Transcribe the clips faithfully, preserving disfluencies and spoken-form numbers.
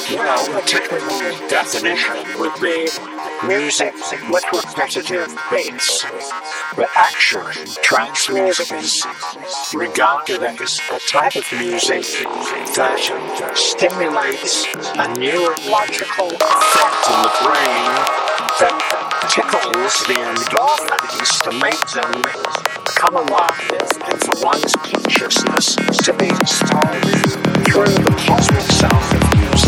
Well, a technical definition would be music with repetitive beats. But actually, trance music is regarded as a type of music that stimulates a neurological effect in the brain that tickles the endorphins to make them come alive and for one's consciousness to be inspired through the cosmic sound of music.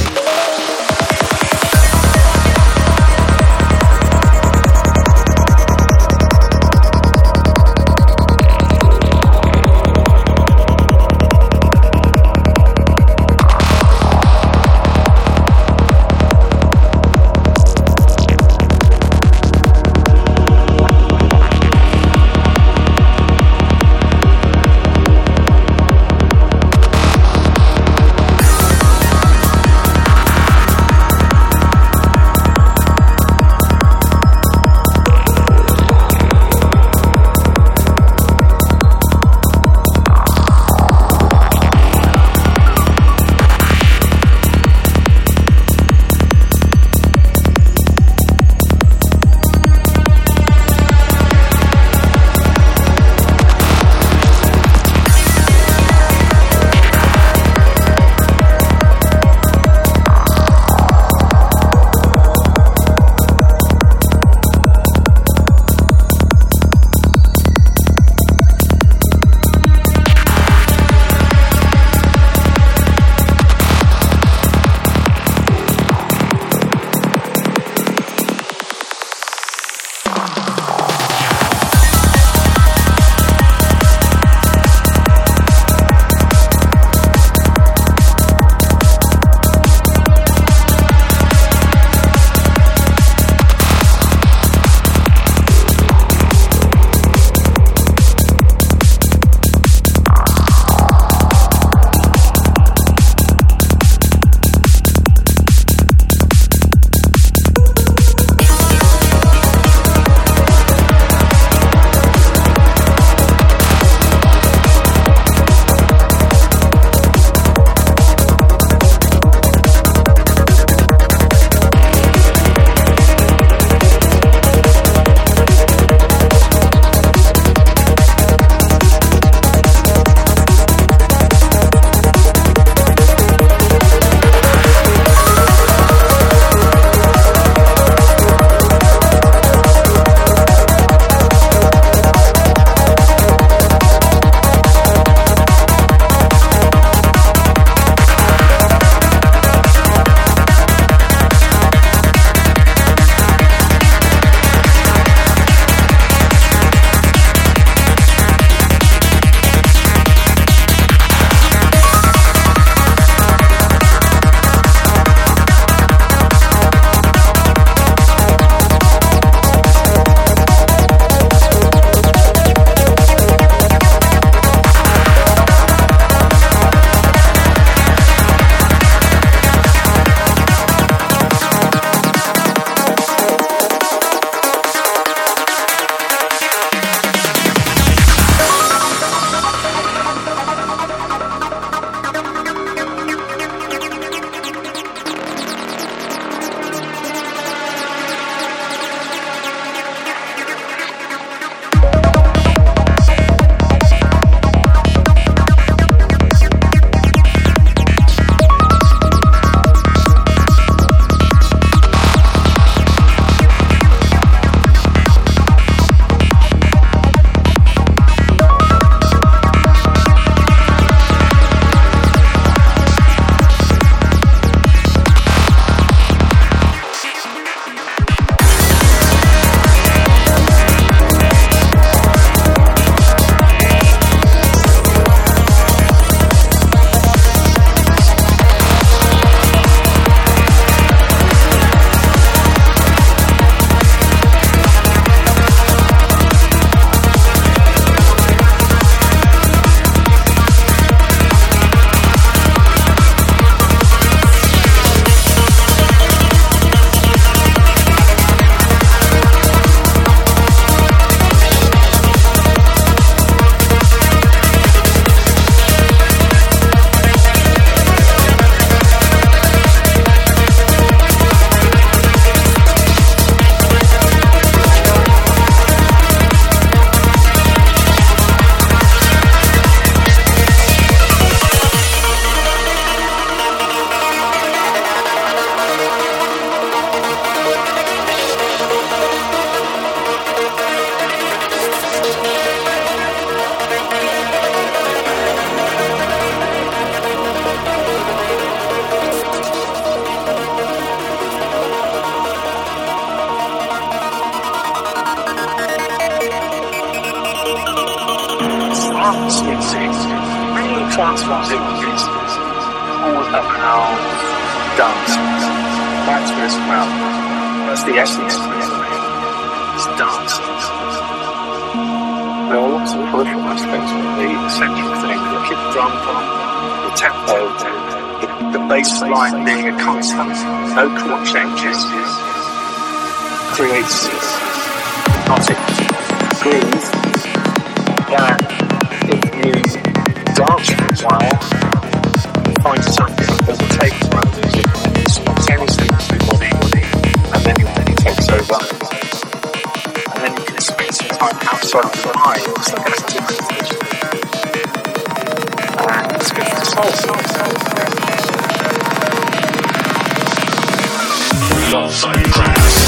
trance music is all about dancing. That's what it's about. That's the essence of it. It's dancing. There are lots of peripheral aspects, but the essential thing, the kick drum, the tempo, the, the bass line being a constant, no chord changes, creates hypnotic groove that if you dance for a while, you find something that overtakes my music and spontaneously into your body, and then your body takes over. And then you can spend some time outside of your mind. It's like an activity. And it's good for the soul. Love,